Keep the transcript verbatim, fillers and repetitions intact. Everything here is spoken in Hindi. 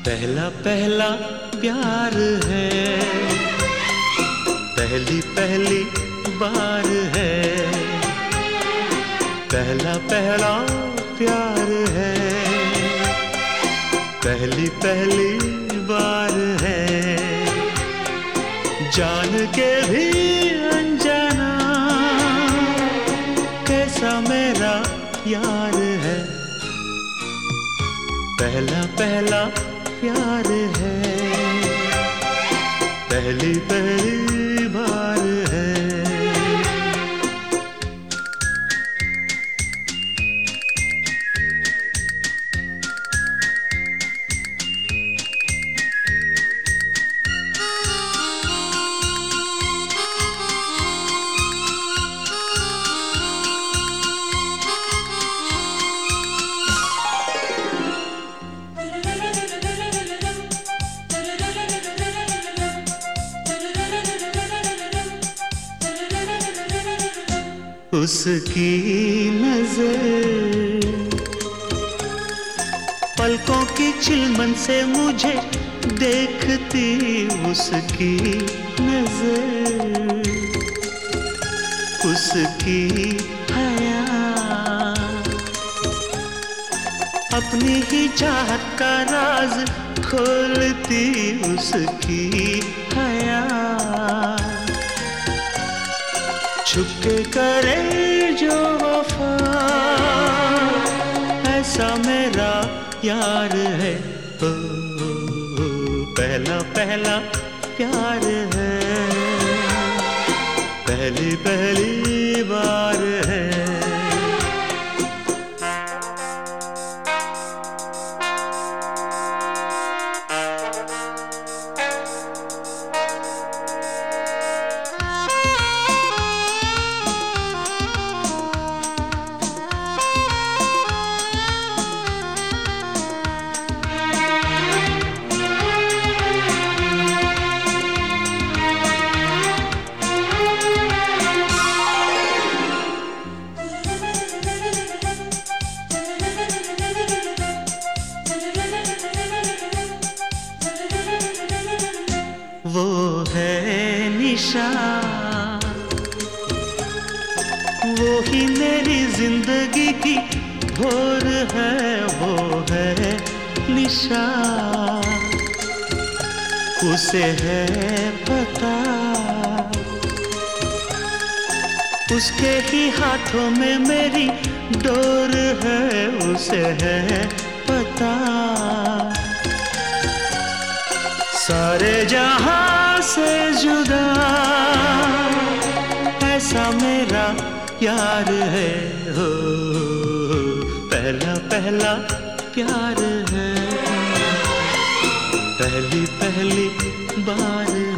पहला पहला प्यार है, पहली पहली बार है। पहला पहला प्यार है, पहली पहली बार है। जान के भी अनजाना कैसा मेरा यार है। पहला पहला प्यार है, पहली पहली बार है। उसकी नजर पलकों की चिलमन से मुझे देखती, उसकी नजर उसकी हया अपनी ही चाहत का राज खोलती, उसकी हया छुपके करे जो वफा ऐसा मेरा यार है। ओ, ओ, ओ, पहला पहला प्यार है, पहली पहली बार है। वो है निशा, वो ही मेरी जिंदगी की भोर है। वो है निशा, उसे है पता, उसके ही हाथों में मेरी डोर है। उसे है पता, सारे जहां से जुदा ऐसा मेरा यार है। हो पहला पहला प्यार है, पहली पहली बार